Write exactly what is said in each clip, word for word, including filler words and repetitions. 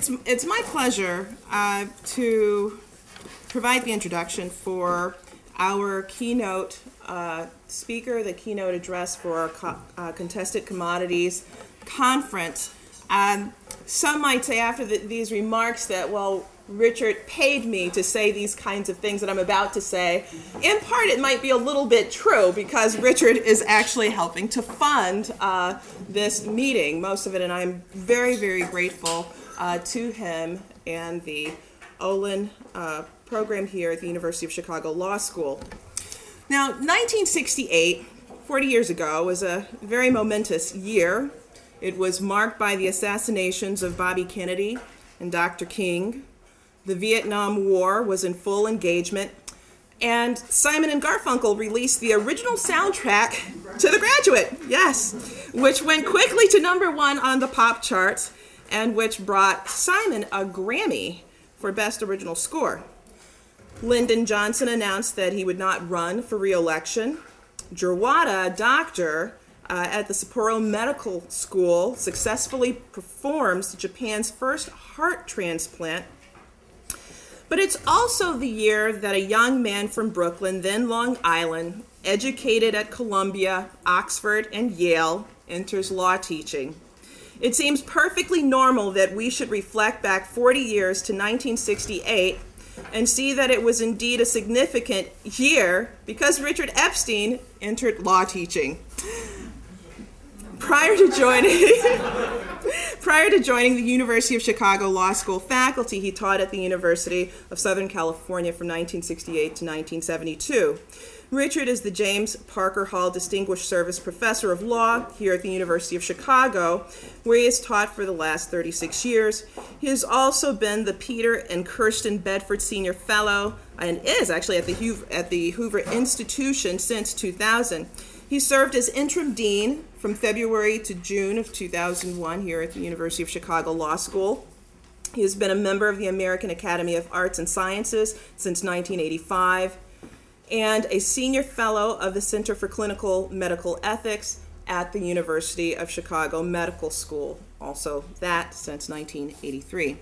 it's it's my pleasure uh, to provide the introduction for our keynote uh, speaker, the keynote address for our co- uh, Contested Commodities Conference. Um, some might say after the, these remarks that, well, Richard paid me to say these kinds of things that I'm about to say. In part, it might be a little bit true because Richard is actually helping to fund uh, this meeting, most of it, and I'm very, very grateful uh, to him and the Olin uh, program here at the University of Chicago Law School. Now, nineteen sixty-eight, forty years ago, was a very momentous year. It was marked by the assassinations of Bobby Kennedy and Doctor King. The Vietnam War was in full engagement, and Simon and Garfunkel released the original soundtrack to The Graduate, yes, which went quickly to number one on the pop charts, and which brought Simon a Grammy for Best Original Score. Lyndon Johnson announced that he would not run for re-election. Jerwada, a doctor uh, at the Sapporo Medical School, successfully performs Japan's first heart transplant. But it's also the year that a young man from Brooklyn, then Long Island, educated at Columbia, Oxford, and Yale, enters law teaching. It seems perfectly normal that we should reflect back forty years to nineteen sixty-eight and see that it was indeed a significant year because Richard Epstein entered law teaching. Prior to joining... Prior to joining the University of Chicago Law School faculty, he taught at the University of Southern California from nineteen sixty-eight to nineteen seventy-two. Richard is the James Parker Hall Distinguished Service Professor of Law here at the University of Chicago, where he has taught for the last thirty-six years. He has also been the Peter and Kirsten Bedford Senior Fellow and is actually at the Hoover, at the Hoover Institution since two thousand. He served as interim dean from February to June of two thousand one here at the University of Chicago Law School. He has been a member of the American Academy of Arts and Sciences since nineteen eighty-five and a senior fellow of the Center for Clinical Medical Ethics at the University of Chicago Medical School, also that since nineteen eighty-three.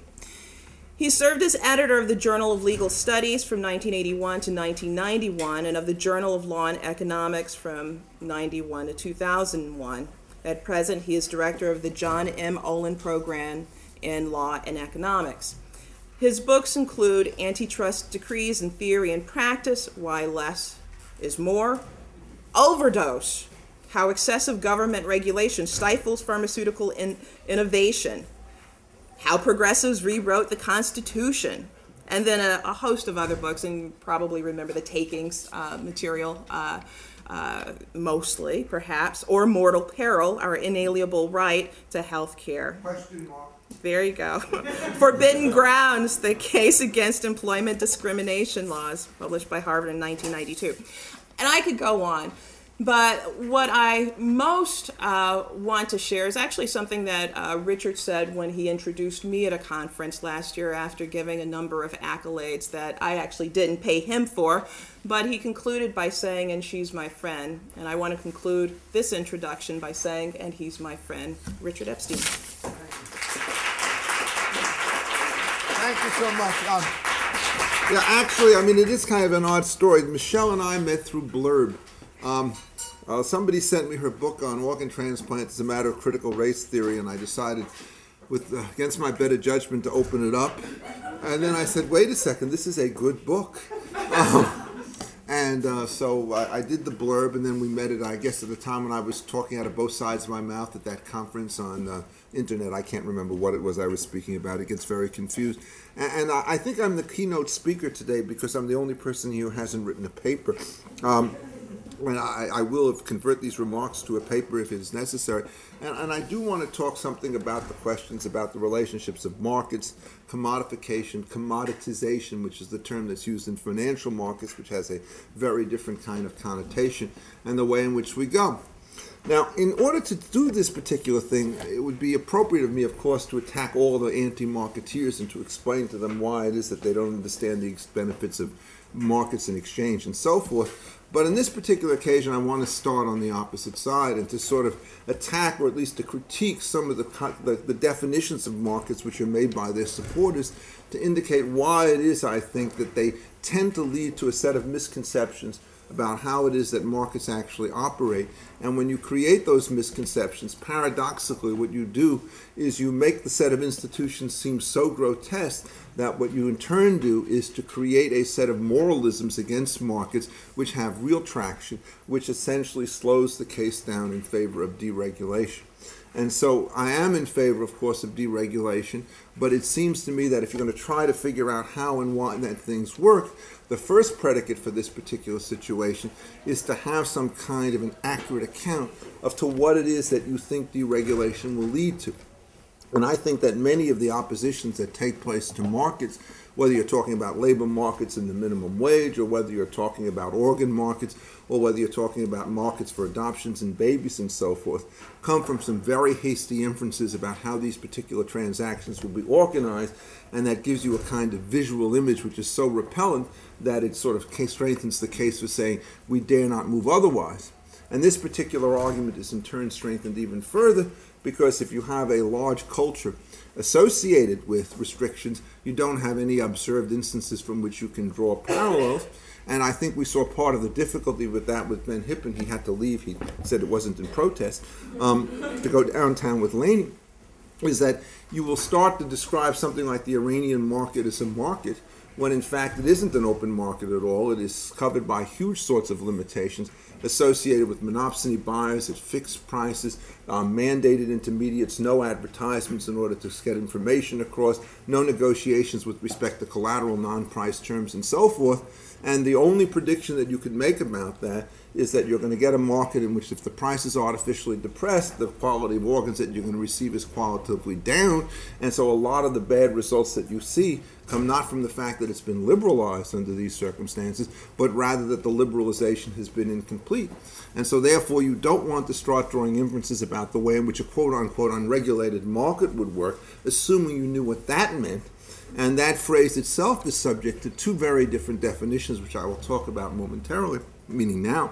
He served as editor of the Journal of Legal Studies from nineteen eighty-one to nineteen ninety-one and of the Journal of Law and Economics from ninety-one to two thousand one. At present, he is director of the John M. Olin Program in Law and Economics. His books include Antitrust Decrees in Theory and Practice, Why Less is More, Overdose, How Excessive Government Regulation Stifles Pharmaceutical in- Innovation, How Progressives Rewrote the Constitution, and then a, a host of other books, and you probably remember the Takings uh, material, uh, uh, mostly, perhaps, or Mortal Peril, Our Inalienable Right to Health Care. Question mark. There you go. Forbidden Grounds, The Case Against Employment Discrimination Laws, published by Harvard in nineteen ninety-two. And I could go on. But what I most uh, want to share is actually something that uh, Richard said when he introduced me at a conference last year after giving a number of accolades that I actually didn't pay him for. But he concluded by saying, and she's my friend. And I want to conclude this introduction by saying, and he's my friend, Richard Epstein. Thank you so much. Um, yeah, actually, I mean, it is kind of an odd story. Michelle and I met through Blurb. Um, uh, somebody sent me her book on organ transplant as a matter of critical race theory, and I decided, with uh, against my better judgment, to open it up. And then I said, wait a second, this is a good book. Um, and uh, so I, I did the blurb, and then we met it, I guess, at the time when I was talking out of both sides of my mouth at that conference on uh, internet. I can't remember what it was I was speaking about. It gets very confused. And, and I, I think I'm the keynote speaker today because I'm the only person here who hasn't written a paper. Um, And I, I will convert these remarks to a paper if it is necessary. And, and I do want to talk something about the questions about the relationships of markets, commodification, commoditization, which is the term that's used in financial markets, which has a very different kind of connotation, and the way in which we go. Now, in order to do this particular thing, it would be appropriate of me, of course, to attack all the anti-marketeers and to explain to them why it is that they don't understand the benefits of markets and exchange and so forth. But in this particular occasion, I want to start on the opposite side and to sort of attack, or at least to critique, some of the, the, the definitions of markets which are made by their supporters, to indicate why it is, I think, that they tend to lead to a set of misconceptions about how it is that markets actually operate. And when you create those misconceptions, paradoxically, what you do is you make the set of institutions seem so grotesque that what you in turn do is to create a set of moralisms against markets which have real traction, which essentially slows the case down in favor of deregulation. And so I am in favor, of course, of deregulation, but it seems to me that if you're going to try to figure out how and why that things work, the first predicate for this particular situation is to have some kind of an accurate account of to what it is that you think deregulation will lead to. And I think that many of the oppositions that take place to markets, whether you're talking about labor markets and the minimum wage, or whether you're talking about organ markets, or whether you're talking about markets for adoptions and babies and so forth, come from some very hasty inferences about how these particular transactions will be organized, and that gives you a kind of visual image which is so repellent that it sort of strengthens the case for saying we dare not move otherwise. And this particular argument is in turn strengthened even further because if you have a large culture associated with restrictions, you don't have any observed instances from which you can draw parallels. And I think we saw part of the difficulty with that with Ben Hippen. He had to leave. He said it wasn't in protest, um, to go downtown with Laney, is that you will start to describe something like the Iranian market as a market, when in fact it isn't an open market at all. It is covered by huge sorts of limitations associated with monopsony buyers at fixed prices, um, mandated intermediates, no advertisements in order to get information across, no negotiations with respect to collateral, non-price terms, and so forth. And the only prediction that you could make about that is that you're going to get a market in which if the price is artificially depressed, the quality of organs that you're going to receive is qualitatively down. And so a lot of the bad results that you see come not from the fact that it's been liberalized under these circumstances, but rather that the liberalization has been incomplete. And so therefore you don't want to start drawing inferences about the way in which a quote-unquote unregulated market would work, assuming you knew what that meant. And that phrase itself is subject to two very different definitions, which I will talk about momentarily, meaning now,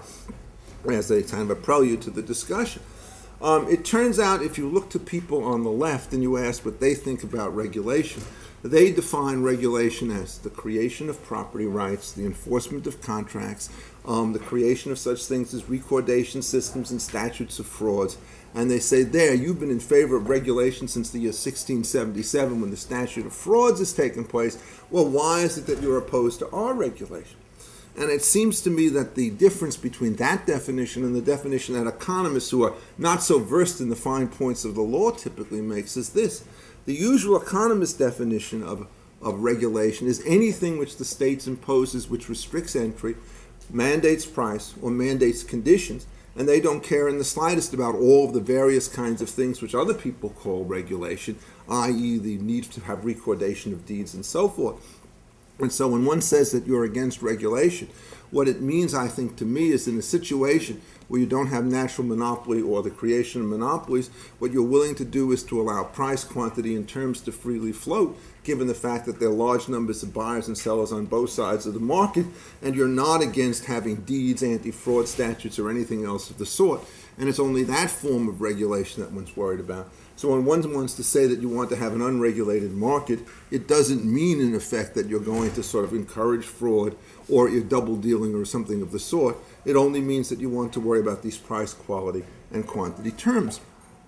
as a kind of a prelude to the discussion. Um, it turns out if you look to people on the left and you ask what they think about regulation, they define regulation as the creation of property rights, the enforcement of contracts, um, the creation of such things as recordation systems and statutes of frauds. And they say, there, you've been in favor of regulation since the year sixteen seventy-seven when the statute of frauds has taken place. Well, why is it that you're opposed to our regulation? And it seems to me that the difference between that definition and the definition that economists who are not so versed in the fine points of the law typically makes is this. The usual economist definition of, of regulation is anything which the state imposes which restricts entry, mandates price, or mandates conditions, and they don't care in the slightest about all of the various kinds of things which other people call regulation, that is the need to have recordation of deeds and so forth. And so when one says that you're against regulation, what it means, I think, to me is in a situation where you don't have natural monopoly or the creation of monopolies, what you're willing to do is to allow price, quantity, and terms to freely float, given the fact that there are large numbers of buyers and sellers on both sides of the market, and you're not against having deeds, anti-fraud statutes, or anything else of the sort. And it's only that form of regulation that one's worried about. So when one wants to say that you want to have an unregulated market, it doesn't mean, in effect, that you're going to sort of encourage fraud or you're double dealing or something of the sort. It only means that you want to worry about these price, quality, and quantity terms.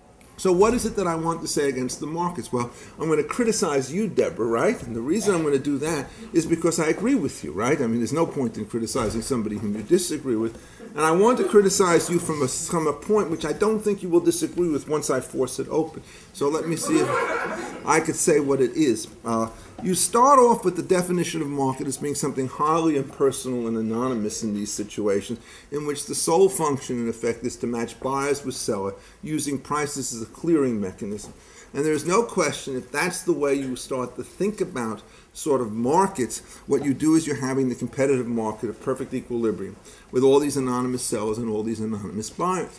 So what is it that I want to say against the markets? Well, I'm going to criticize you, Deborah, right? And the reason I'm going to do that is because I agree with you, right? I mean, there's no point in criticizing somebody whom you disagree with. And I want to criticize you from a, from a point which I don't think you will disagree with once I force it open. So let me see if I could say what it is. Uh, you start off with the definition of market as being something highly impersonal and anonymous in these situations, in which the sole function, in effect, is to match buyers with sellers, using prices as a clearing mechanism. And there's no question, if that's the way you start to think about sort of markets, what you do is you're having the competitive market of perfect equilibrium with all these anonymous sellers and all these anonymous buyers.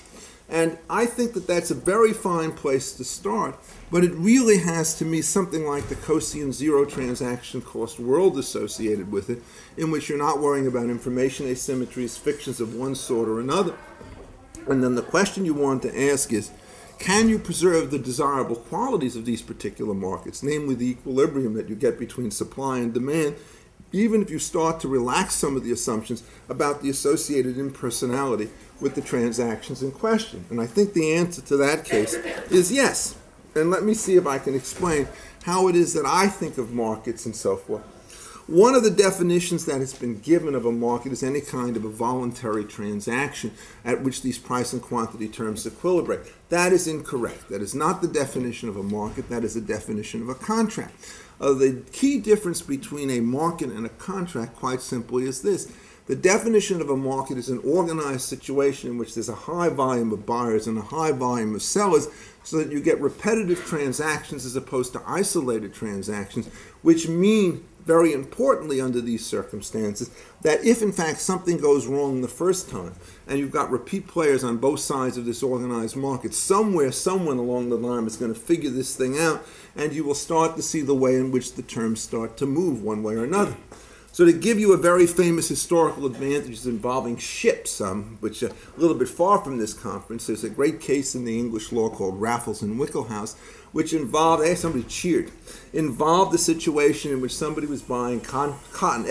And I think that that's a very fine place to start, but it really has to me something like the cosine zero transaction cost world associated with it, in which you're not worrying about information asymmetries, fictions of one sort or another. And then the question you want to ask is, can you preserve the desirable qualities of these particular markets, namely the equilibrium that you get between supply and demand, even if you start to relax some of the assumptions about the associated impersonality with the transactions in question? And I think the answer to that case is yes. And let me see if I can explain how it is that I think of markets and so forth. One of the definitions that has been given of a market is any kind of a voluntary transaction at which these price and quantity terms equilibrate. That is incorrect. That is not the definition of a market. That is a definition of a contract. Uh, the key difference between a market and a contract, quite simply, is this. The definition of a market is an organized situation in which there's a high volume of buyers and a high volume of sellers, so that you get repetitive transactions as opposed to isolated transactions, which mean, very importantly under these circumstances, that if in fact something goes wrong the first time, and you've got repeat players on both sides of this organized market, somewhere, someone along the line is going to figure this thing out, and you will start to see the way in which the terms start to move one way or another. So to give you a very famous historical advantage involving ships, um, which uh, a little bit far from this conference, there's a great case in the English law called Raffles and Wickelhaus, which involved, hey, somebody cheered, involved a situation in which somebody was buying con- cotton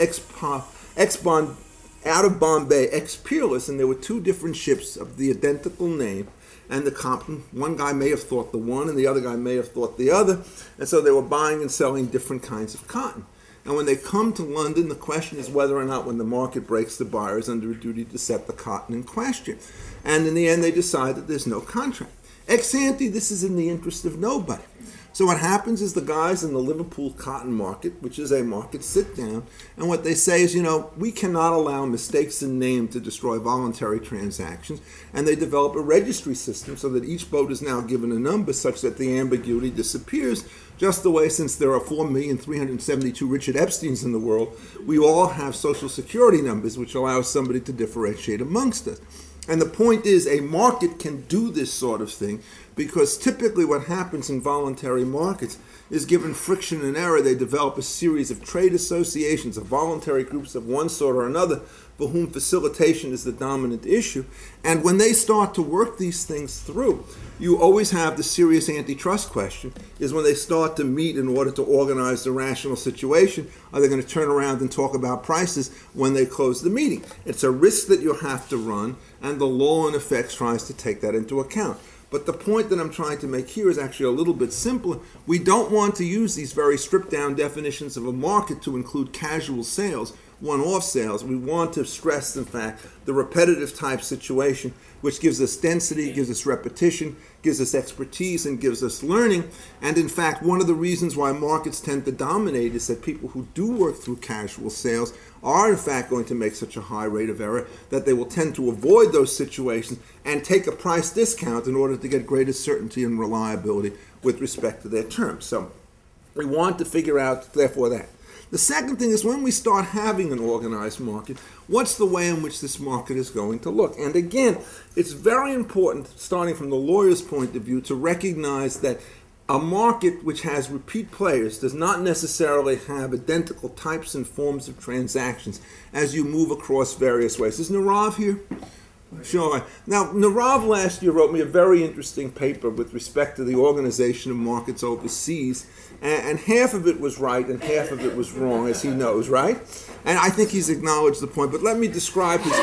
ex-bond out of Bombay, ex-Peerless, and there were two different ships of the identical name, and the cotton, one guy may have thought the one and the other guy may have thought the other, and so they were buying and selling different kinds of cotton. And when they come to London, the question is whether or not when the market breaks, the buyer is under a duty to set the cotton in question. And in the end, they decide that there's no contract. Ex ante, this is in the interest of nobody. So what happens is the guys in the Liverpool cotton market, which is a market, sit down, and what they say is, you know, we cannot allow mistakes in name to destroy voluntary transactions, and they develop a registry system so that each boat is now given a number such that the ambiguity disappears, just the way, since there are four million three hundred seventy-two Richard Epsteins in the world, we all have social security numbers which allow somebody to differentiate amongst us. And the point is, a market can do this sort of thing because typically what happens in voluntary markets is, given friction and error, they develop a series of trade associations of voluntary groups of one sort or another for whom facilitation is the dominant issue. And when they start to work these things through, you always have the serious antitrust question, is when they start to meet in order to organize the rational situation, are they going to turn around and talk about prices when they close the meeting? It's a risk that you have to run, and the law in effect tries to take that into account. But the point that I'm trying to make here is actually a little bit simpler. We don't want to use these very stripped down definitions of a market to include casual sales, one-off sales. We want to stress, in fact, the repetitive type situation, which gives us density, gives us repetition, gives us expertise, and gives us learning. And in fact, one of the reasons why markets tend to dominate is that people who do work through casual sales are in fact going to make such a high rate of error that they will tend to avoid those situations and take a price discount in order to get greater certainty and reliability with respect to their terms. So we want to figure out, therefore, that. The second thing is, when we start having an organized market, what's the way in which this market is going to look? And again, it's very important, starting from the lawyer's point of view, to recognize that a market which has repeat players does not necessarily have identical types and forms of transactions as you move across various ways. Is Narav here? Sure. Now, Narav last year wrote me a very interesting paper with respect to the organization of markets overseas, and, and half of it was right and half of it was wrong, as he knows, right? And I think he's acknowledged the point, but let me describe his...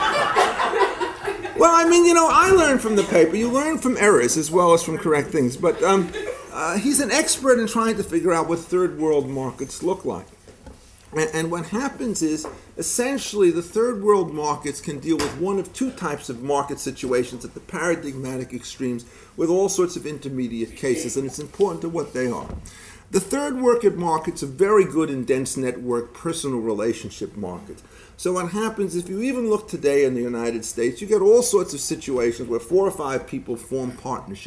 Well, I mean, you know, I learned from the paper. You learn from errors as well as from correct things, but um, uh, he's an expert in trying to figure out what third world markets look like. And, and what happens is, essentially, the third world markets can deal with one of two types of market situations at the paradigmatic extremes with all sorts of intermediate cases, and it's important to what they are. The third world markets are very good in dense network personal relationship markets. So what happens, if you even look today in the United States, you get all sorts of situations where four or five people form partnerships.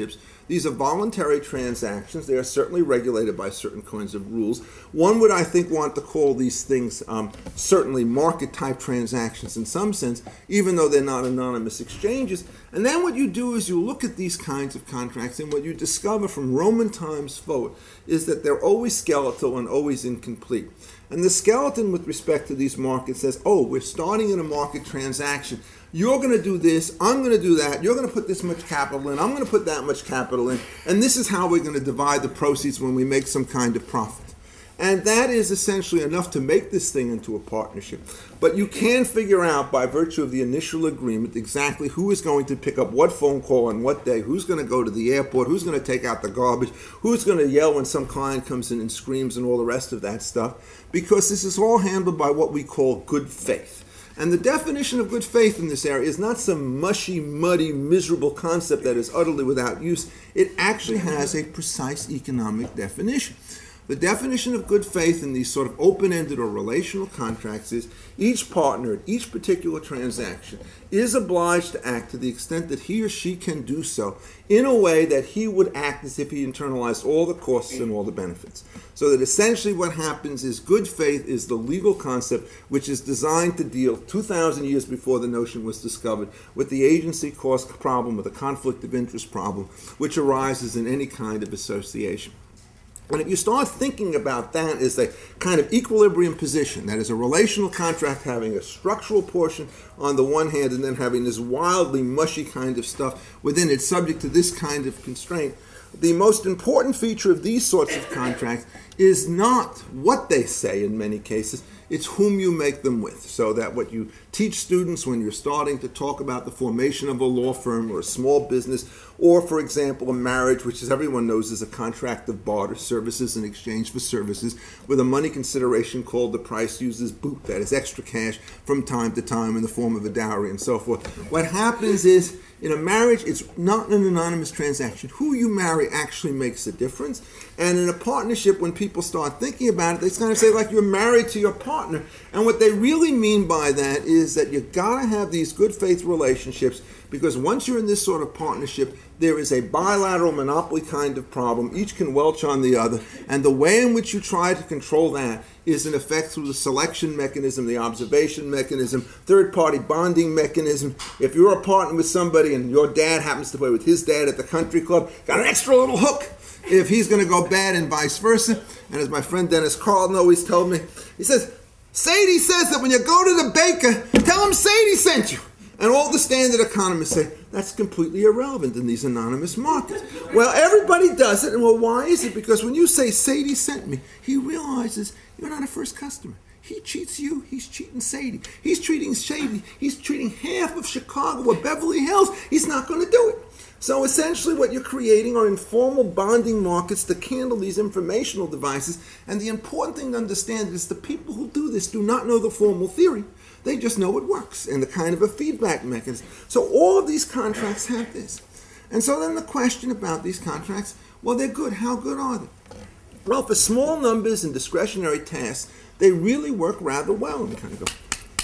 These are voluntary transactions. They are certainly regulated by certain kinds of rules. One would, I think, want to call these things um, certainly market-type transactions in some sense, even though they're not anonymous exchanges. And then what you do is you look at these kinds of contracts, and what you discover from Roman times forward is that they're always skeletal and always incomplete. And the skeleton with respect to these markets says, oh, we're starting in a market transaction. You're going to do this, I'm going to do that, you're going to put this much capital in, I'm going to put that much capital in, and this is how we're going to divide the proceeds when we make some kind of profit. And that is essentially enough to make this thing into a partnership. But you can figure out by virtue of the initial agreement exactly who is going to pick up what phone call on what day, who's going to go to the airport, who's going to take out the garbage, who's going to yell when some client comes in and screams and all the rest of that stuff, because this is all handled by what we call good faith. And the definition of good faith in this area is not some mushy, muddy, miserable concept that is utterly without use. It actually has a precise economic definition. The definition of good faith in these sort of open-ended or relational contracts is each partner at each particular transaction is obliged to act to the extent that he or she can do so in a way that he would act as if he internalized all the costs and all the benefits. So that essentially what happens is good faith is the legal concept which is designed to deal two thousand years before the notion was discovered with the agency cost problem, with the conflict of interest problem, which arises in any kind of association. And if you start thinking about that as a kind of equilibrium position, that is a relational contract having a structural portion on the one hand and then having this wildly mushy kind of stuff within it subject to this kind of constraint, the most important feature of these sorts of contracts is not what they say in many cases, it's whom you make them with. So that what you teach students when you're starting to talk about the formation of a law firm or a small business, or for example a marriage, which as everyone knows is a contract of barter, services in exchange for services, with a money consideration called the price used as boot, that is extra cash from time to time in the form of a dowry and so forth. What happens is in a marriage, it's not an anonymous transaction. Who you marry actually makes a difference. And in a partnership, when people start thinking about it, they kind of say like you're married to your partner. And what they really mean by that is that you've got to have these good faith relationships, because once you're in this sort of partnership, there is a bilateral monopoly kind of problem. Each can welch on the other. And the way in which you try to control that is in effect through the selection mechanism, the observation mechanism, third-party bonding mechanism. If you're a partner with somebody and your dad happens to play with his dad at the country club, got an extra little hook if he's going to go bad and vice versa. And as my friend Dennis Carlton always told me, he says, Sadie says that when you go to the baker, tell him Sadie sent you. And all the standard economists say, that's completely irrelevant in these anonymous markets. Well, everybody does it, and well, why is it? Because when you say Sadie sent me, he realizes you're not a first customer. He cheats you, he's cheating Sadie. He's treating Sadie, he's treating half of Chicago or Beverly Hills. He's not going to do it. So essentially what you're creating are informal bonding markets to handle these informational devices. And the important thing to understand is the people who do this do not know the formal theory. They just know it works and the kind of a feedback mechanism. So all of these contracts have this. And so then the question about these contracts, well, they're good. How good are they? Well, for small numbers and discretionary tasks, they really work rather well. And kind of go.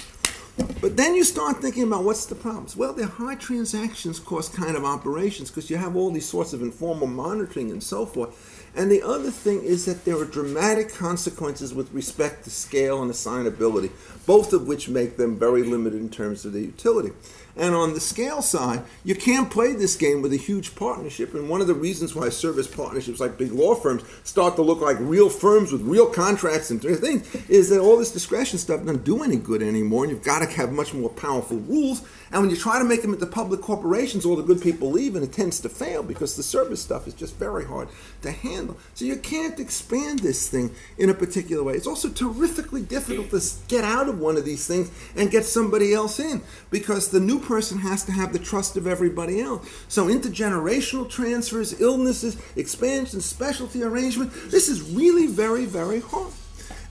But then you start thinking about what's the problems. Well, they're high transactions cost kind of operations because you have all these sorts of informal monitoring and so forth. And the other thing is that there are dramatic consequences with respect to scale and assignability, both of which make them very limited in terms of the utility. And on the scale side, you can't play this game with a huge partnership. And one of the reasons why service partnerships like big law firms start to look like real firms with real contracts and things is that all this discretion stuff doesn't do any good anymore. And you've got to have much more powerful rules. And when you try to make them into public corporations, all the good people leave and it tends to fail because the service stuff is just very hard to handle. So you can't expand this thing in a particular way. It's also terrifically difficult to get out of one of these things and get somebody else in because the new person has to have the trust of everybody else. So intergenerational transfers, illnesses, expansion, specialty arrangement, this is really very, very hard.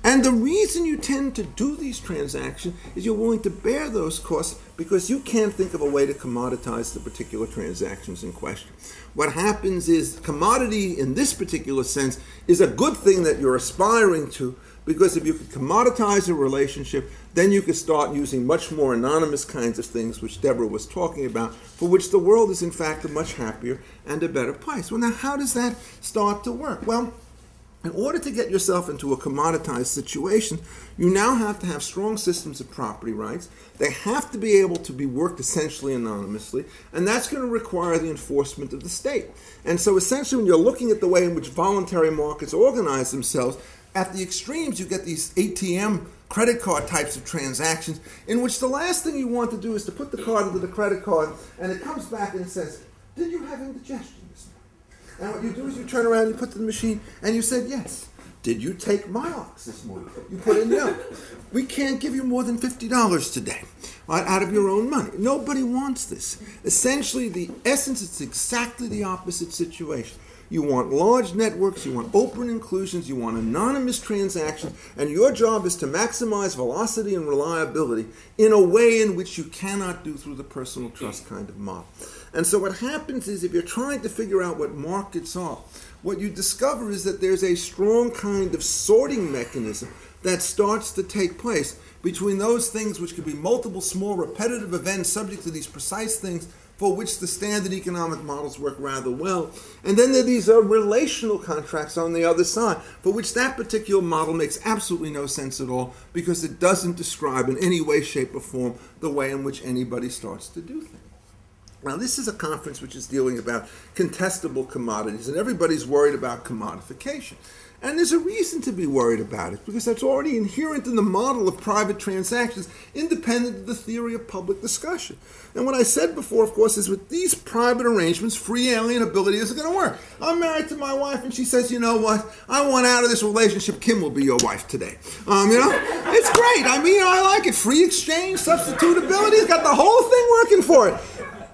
And the reason you tend to do these transactions is you're willing to bear those costs because you can't think of a way to commoditize the particular transactions in question. What happens is commodity in this particular sense is a good thing that you're aspiring to, because if you could commoditize a relationship, then you could start using much more anonymous kinds of things, which Deborah was talking about, for which the world is in fact a much happier and a better place. Well, now how does that start to work? Well, in order to get yourself into a commoditized situation, you now have to have strong systems of property rights. They have to be able to be worked essentially anonymously, and that's going to require the enforcement of the state. And so essentially when you're looking at the way in which voluntary markets organize themselves, at the extremes you get these A T M credit card types of transactions in which the last thing you want to do is to put the card into the credit card and it comes back and it says, did you have indigestion this morning? And what you do is you turn around and you put it in the machine and you said yes. Did you take Milox this morning? You put in no. We can't give you more than fifty dollars today, right, out of your own money. Nobody wants this. Essentially, the essence is exactly the opposite situation. You want large networks, you want open inclusions, you want anonymous transactions, and your job is to maximize velocity and reliability in a way in which you cannot do through the personal trust kind of model. And so what happens is if you're trying to figure out what markets are, what you discover is that there's a strong kind of sorting mechanism that starts to take place between those things which could be multiple small repetitive events subject to these precise things for which the standard economic models work rather well. And then there are these uh, relational contracts on the other side, for which that particular model makes absolutely no sense at all, because it doesn't describe in any way, shape, or form the way in which anybody starts to do things. Now, this is a conference which is dealing about contestable commodities, and everybody's worried about commodification. And there's a reason to be worried about it, because that's already inherent in the model of private transactions, independent of the theory of public discussion. And what I said before, of course, is with these private arrangements, free alienability isn't going to work. I'm married to my wife, and she says, you know what, I want out of this relationship. Kim will be your wife today. Um, you know, it's great. I mean, I like it. Free exchange, substitutability, it's got the whole thing working for it.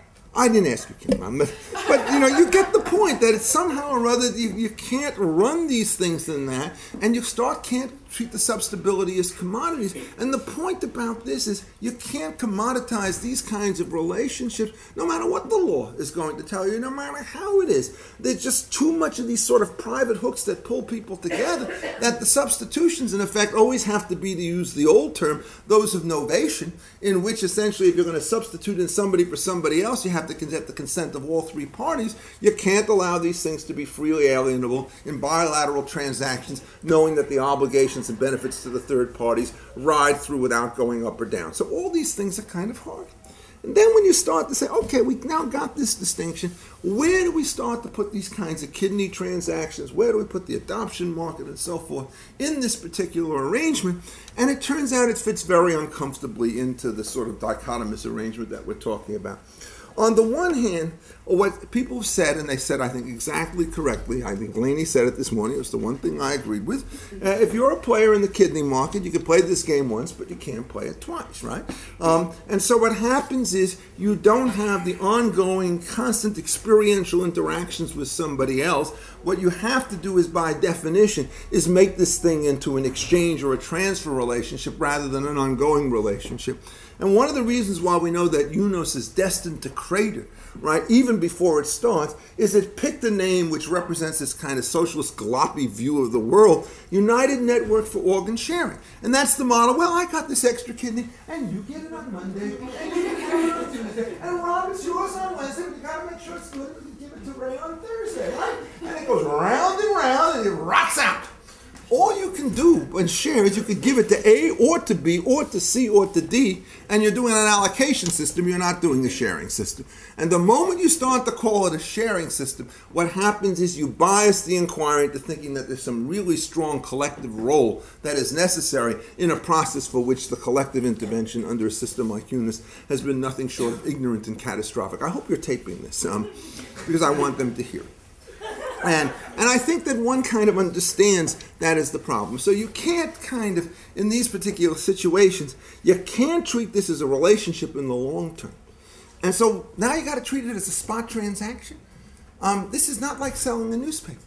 I didn't ask you, Kim, but, but you know, you get the point that it's somehow or other you, you can't run these things in that, and you start can't treat the substability as commodities. And the point about this is you can't commoditize these kinds of relationships, no matter what the law is going to tell you, no matter how it is. There's just too much of these sort of private hooks that pull people together that the substitutions, in effect, always have to be, to use the old term, those of novation, in which essentially if you're going to substitute in somebody for somebody else, you have to get the consent of all three parties. You can't allow these things to be freely alienable in bilateral transactions, knowing that the obligations and benefits to the third parties ride through without going up or down. So all these things are kind of hard. And then when you start to say, okay, we now got this distinction, where do we start to put these kinds of kidney transactions? Where do we put the adoption market and so forth in this particular arrangement? And it turns out it fits very uncomfortably into the sort of dichotomous arrangement that we're talking about. On the one hand, what people have said, and they said, I think, exactly correctly, I think Laney said it this morning, it was the one thing I agreed with. Uh, if you're a player in the kidney market, you can play this game once, but you can't play it twice, right? Um, and so what happens is you don't have the ongoing, constant experiential interactions with somebody else. What you have to do is, by definition, is make this thing into an exchange or a transfer relationship rather than an ongoing relationship. And one of the reasons why we know that UNOS is destined to crater, right, even before it starts, is it picked a name which represents this kind of socialist jalopy view of the world, United Network for Organ Sharing. And that's the model. Well, I got this extra kidney, and you get it on Monday, and you get it on Tuesday, and Rob, it's yours on Wednesday, but you got to make sure it's good, and you give it to Ray on Thursday, right? And it goes round and round, and it rots out. All you can do and share is you could give it to A or to B or to C or to D, and you're doing an allocation system, you're not doing a sharing system. And the moment you start to call it a sharing system, what happens is you bias the inquiry into thinking that there's some really strong collective role that is necessary in a process for which the collective intervention under a system like UNOS has been nothing short of ignorant and catastrophic. I hope you're taping this, um, because I want them to hear it. And, and I think that one kind of understands that is the problem. So you can't kind of, in these particular situations, you can't treat this as a relationship in the long term. And so now you got to treat it as a spot transaction. Um, this is not like selling a newspaper.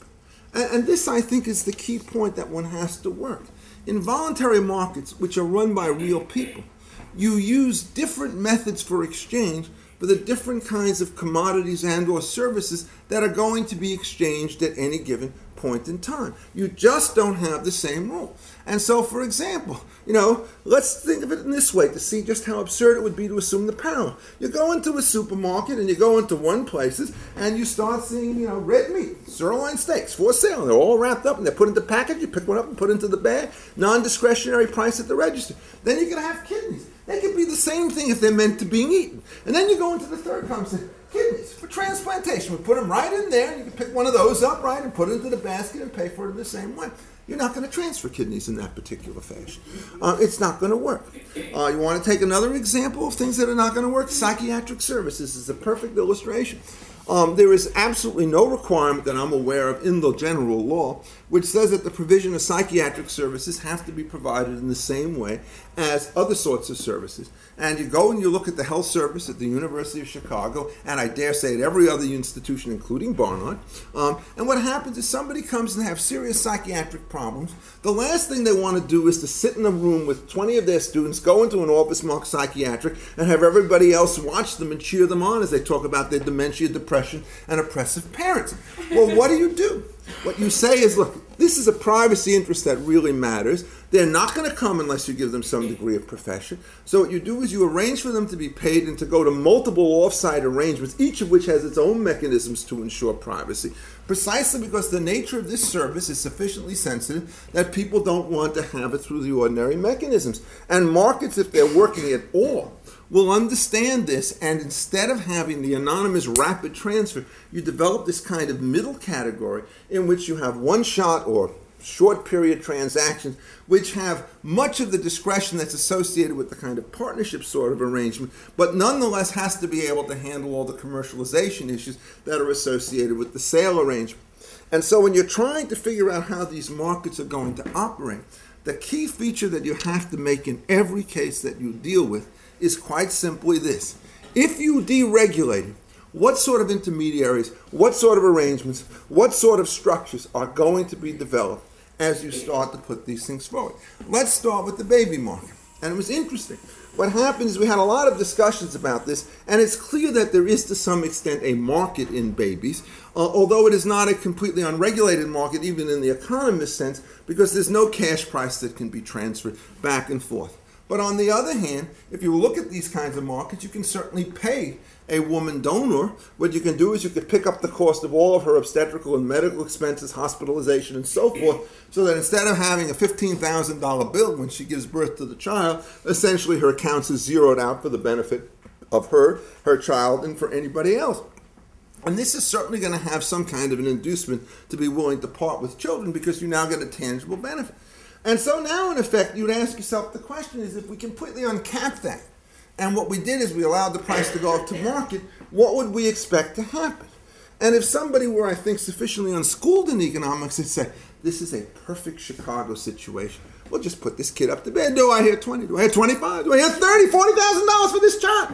And, and this, I think, is the key point that one has to work. In voluntary markets, which are run by real people, you use different methods for exchange for the different kinds of commodities and or services that are going to be exchanged at any given point in time. You just don't have the same rule. And so, for example, you know, let's think of it in this way to see just how absurd it would be to assume the parallel. You go into a supermarket and you go into one places and you start seeing, you know, red meat, sirloin steaks for sale. They're all wrapped up and they're put into package. You pick one up and put it into the bag. Non-discretionary price at the register. Then you're going to have kidneys. They could be the same thing if they're meant to being eaten. And then you go into the third conversation. Kidneys for transplantation. We put them right in there. You can pick one of those up, right, and put it into the basket and pay for it in the same way. You're not going to transfer kidneys in that particular fashion. Uh, it's not going to work. Uh, you want to take another example of things that are not going to work? Psychiatric services is a perfect illustration. Um, there is absolutely no requirement that I'm aware of in the general law which says that the provision of psychiatric services have to be provided in the same way as other sorts of services. And you go and you look at the health service at the University of Chicago, and I dare say at every other institution, including Barnard, um, and what happens is somebody comes and have serious psychiatric problems. The last thing they want to do is to sit in a room with twenty of their students, go into an office marked psychiatric, and have everybody else watch them and cheer them on as they talk about their dementia, depression, and oppressive parents. Well, what do you do? What you say is, look, this is a privacy interest that really matters. They're not going to come unless you give them some degree of profession. So what you do is you arrange for them to be paid and to go to multiple off-site arrangements, each of which has its own mechanisms to ensure privacy, precisely because the nature of this service is sufficiently sensitive that people don't want to have it through the ordinary mechanisms. And markets, if they're working at all, will understand this, and instead of having the anonymous rapid transfer, you develop this kind of middle category in which you have one-shot or short period transactions which have much of the discretion that's associated with the kind of partnership sort of arrangement, but nonetheless has to be able to handle all the commercialization issues that are associated with the sale arrangement. And so when you're trying to figure out how these markets are going to operate, the key feature that you have to make in every case that you deal with is quite simply this. If you deregulate it, what sort of intermediaries, what sort of arrangements, what sort of structures are going to be developed as you start to put these things forward? Let's start with the baby market. And it was interesting. What happened is we had a lot of discussions about this, and it's clear that there is to some extent a market in babies, uh, although it is not a completely unregulated market, even in the economist sense, because there's no cash price that can be transferred back and forth. But on the other hand, if you look at these kinds of markets, you can certainly pay a woman donor. What you can do is you could pick up the cost of all of her obstetrical and medical expenses, hospitalization, and so forth, so that instead of having a fifteen thousand dollars bill when she gives birth to the child, essentially her accounts is zeroed out for the benefit of her, her child, and for anybody else. And this is certainly going to have some kind of an inducement to be willing to part with children because you now get a tangible benefit. And so now, in effect, you'd ask yourself, the question is, if we completely uncap that, and what we did is we allowed the price to go up to market, what would we expect to happen? And if somebody were, I think, sufficiently unschooled in economics, they'd say, this is a perfect Chicago situation. We'll just put this kid up to bed. Do I hear twenty? Do I hear twenty-five? Do I hear thirty, forty thousand dollars for this child?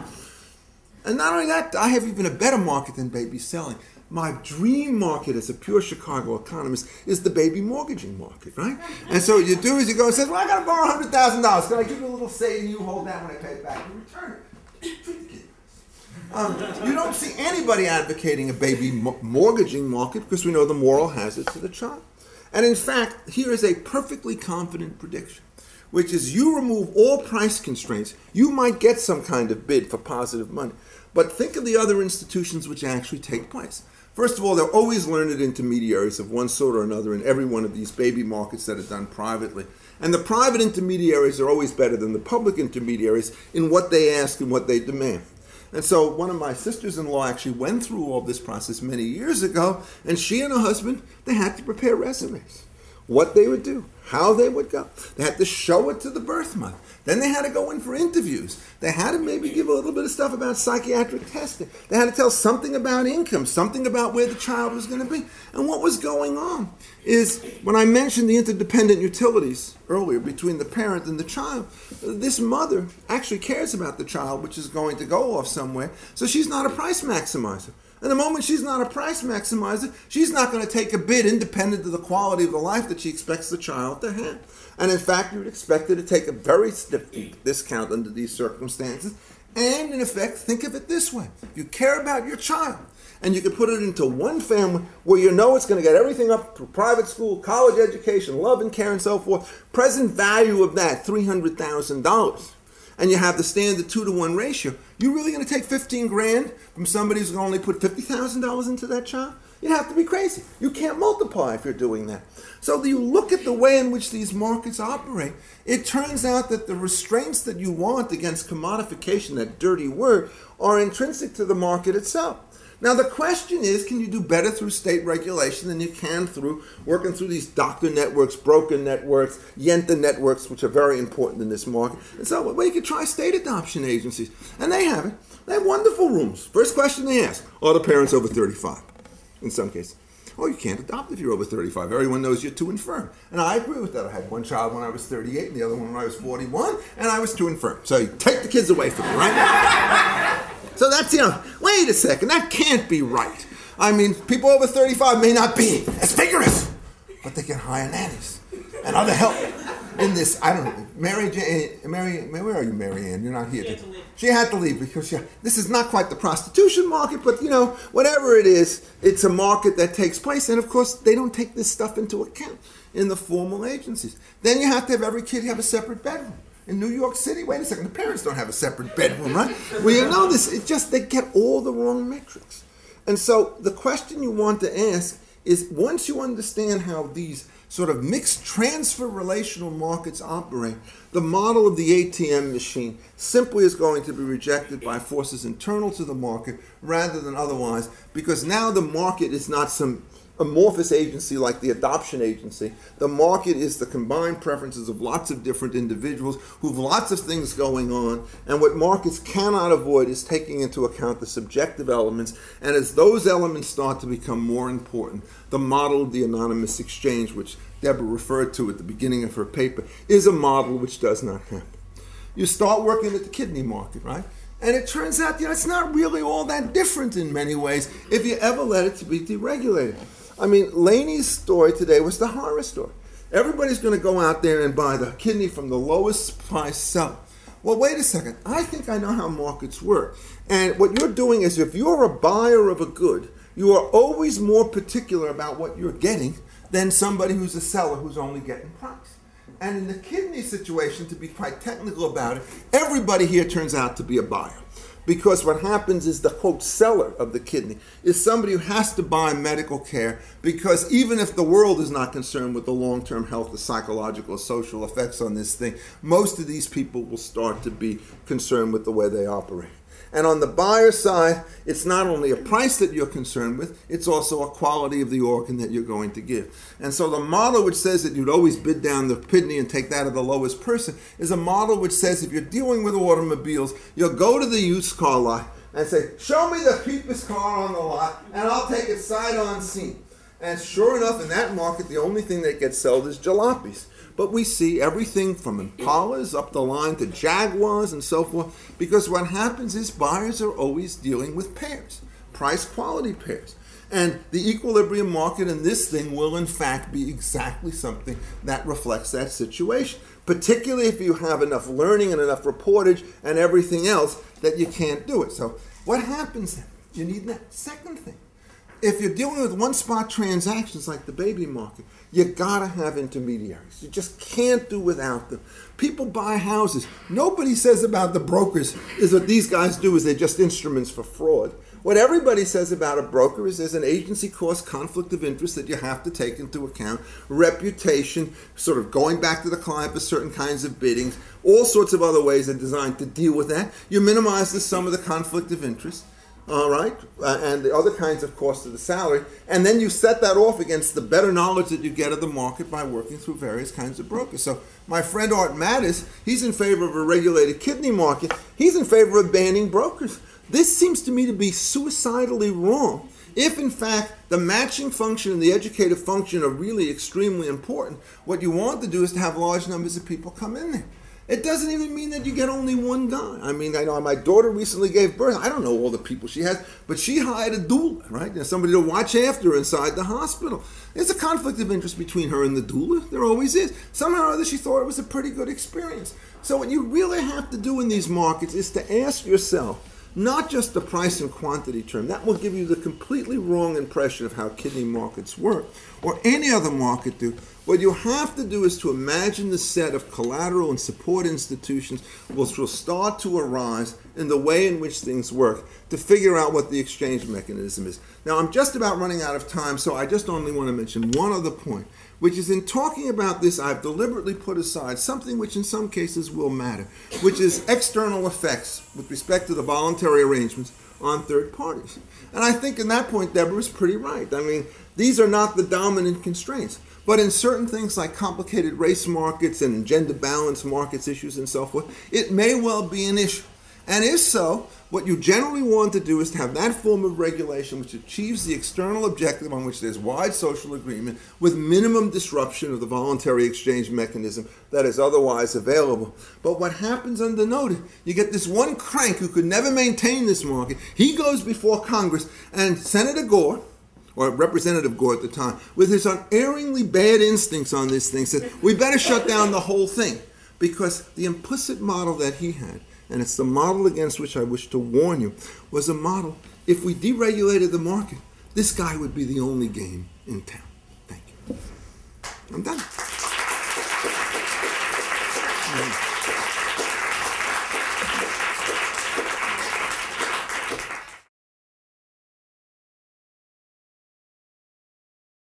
And not only that, I have even a better market than baby selling. My dream market as a pure Chicago economist is the baby mortgaging market, right? And so what you do is you go and say, well, I got to borrow one hundred thousand dollars. Can I give you a little say and you hold that when I pay it back? You return it. Treat the kid. Um, you don't see anybody advocating a baby mo- mortgaging market because we know the moral hazard to the child. And in fact, here is a perfectly confident prediction, which is you remove all price constraints, you might get some kind of bid for positive money. But think of the other institutions which actually take place. First of all, there are always learned intermediaries of one sort or another in every one of these baby markets that are done privately. And the private intermediaries are always better than the public intermediaries in what they ask and what they demand. And so one of my sisters-in-law actually went through all this process many years ago, and she and her husband, they had to prepare resumes. What they would do, how they would go. They had to show it to the birth mother. Then they had to go in for interviews. They had to maybe give a little bit of stuff about psychiatric testing. They had to tell something about income, something about where the child was going to be. And what was going on is, when I mentioned the interdependent utilities earlier between the parent and the child, this mother actually cares about the child, which is going to go off somewhere, so she's not a price maximizer. And the moment she's not a price maximizer, she's not going to take a bid independent of the quality of the life that she expects the child to have. And in fact, you would expect her to take a very stiff discount under these circumstances. And in effect, think of it this way. If you care about your child, and you can put it into one family where you know it's going to get everything up through private school, college education, love and care and so forth, present value of that, three hundred thousand dollars. And you have the standard two to one ratio, you're really going to take fifteen grand from somebody who's going to only put fifty thousand dollars into that child? You'd have to be crazy. You can't multiply if you're doing that. So you look at the way in which these markets operate, it turns out that the restraints that you want against commodification, that dirty word, are intrinsic to the market itself. Now the question is, can you do better through state regulation than you can through working through these doctor networks, broker networks, Yenta networks, which are very important in this market? And so well, you could try state adoption agencies. And they have it. They have wonderful rooms. First question they ask, are the parents over thirty-five? In some cases. Oh, you can't adopt if you're over thirty-five. Everyone knows you're too infirm. And I agree with that. I had one child when I was thirty-eight and the other one when I was forty-one, and I was too infirm. So you take the kids away from me, right? So that's, you know, wait a second, that can't be right. I mean, people over thirty-five may not be as vigorous, but they can hire nannies and other help in this. I don't know. Mary Jane, Mary, where are you, Mary Ann? You're not here. She had to leave, she had to leave because she, this is not quite the prostitution market, but, you know, whatever it is, it's a market that takes place. And, of course, they don't take this stuff into account in the formal agencies. Then you have to have every kid have a separate bedroom. In New York City, wait a second, the parents don't have a separate bedroom, right? Well, you know this, it just, they get all the wrong metrics. And so the question you want to ask is, once you understand how these sort of mixed transfer relational markets operate, the model of the A T M machine simply is going to be rejected by forces internal to the market rather than otherwise, because now the market is not some amorphous agency like the adoption agency. The market is the combined preferences of lots of different individuals who have lots of things going on, and what markets cannot avoid is taking into account the subjective elements, and as those elements start to become more important, the model of the anonymous exchange, which Deborah referred to at the beginning of her paper, is a model which does not happen. You start working at the kidney market, right? And it turns out, you know, it's not really all that different in many ways if you ever let it to be deregulated. I mean, Laney's story today was the horror story. Everybody's going to go out there and buy the kidney from the lowest price seller. Well, wait a second. I think I know how markets work. And what you're doing is, if you're a buyer of a good, you are always more particular about what you're getting than somebody who's a seller who's only getting price. And in the kidney situation, to be quite technical about it, everybody here turns out to be a buyer. Because what happens is the, quote, seller of the kidney is somebody who has to buy medical care, because even if the world is not concerned with the long-term health, the psychological, social effects on this thing, most of these people will start to be concerned with the way they operate. And on the buyer side, it's not only a price that you're concerned with, it's also a quality of the organ that you're going to give. And so the model which says that you'd always bid down the kidney and take that of the lowest person is a model which says if you're dealing with automobiles, you'll go to the used car lot and say, show me the cheapest car on the lot and I'll take it sight unseen. And sure enough, in that market, the only thing that gets sold is jalopies. But we see everything from Impalas up the line to Jaguars and so forth, because what happens is buyers are always dealing with pairs, price-quality pairs. And the equilibrium market in this thing will, in fact, be exactly something that reflects that situation, particularly if you have enough learning and enough reportage and everything else that you can't do it. So what happens then? You need that second thing. If you're dealing with one-spot transactions like the baby market, you gotta have intermediaries. You just can't do without them. People buy houses. Nobody says about the brokers is what these guys do is they're just instruments for fraud. What everybody says about a broker is there's an agency cost conflict of interest that you have to take into account, reputation, sort of going back to the client for certain kinds of biddings, all sorts of other ways are designed to deal with that. You minimize the sum of the conflict of interest. All right, uh, and the other kinds of costs of the salary, and then you set that off against the better knowledge that you get of the market by working through various kinds of brokers. So my friend Art Mattis, he's in favor of a regulated kidney market. He's in favor of banning brokers. This seems to me to be suicidally wrong. If, in fact, the matching function and the educative function are really extremely important, what you want to do is to have large numbers of people come in there. It doesn't even mean that you get only one guy. I mean, I know my daughter recently gave birth. I don't know all the people she has, but she hired a doula, right? There's somebody to watch after her inside the hospital. There's a conflict of interest between her and the doula. There always is. Somehow or other, she thought it was a pretty good experience. So what you really have to do in these markets is to ask yourself, not just the price and quantity term. That will give you the completely wrong impression of how kidney markets work, or any other market do. What you have to do is to imagine the set of collateral and support institutions which will start to arise in the way in which things work to figure out what the exchange mechanism is. Now, I'm just about running out of time, so I just only want to mention one other point, which is in talking about this, I've deliberately put aside something which in some cases will matter, which is external effects with respect to the voluntary arrangements on third parties. And I think in that point, Deborah is pretty right. I mean, these are not the dominant constraints. But in certain things like complicated race markets and gender balance markets issues and so forth, it may well be an issue. And if so, what you generally want to do is to have that form of regulation which achieves the external objective on which there's wide social agreement with minimum disruption of the voluntary exchange mechanism that is otherwise available. But what happens undernoted, you get this one crank who could never maintain this market. He goes before Congress, and Senator Gore, or Representative Gore at the time, with his unerringly bad instincts on this thing, said, we better shut down the whole thing. Because the implicit model that he had, and it's the model against which I wish to warn you, was a model, if we deregulated the market, this guy would be the only game in town. Thank you. I'm done.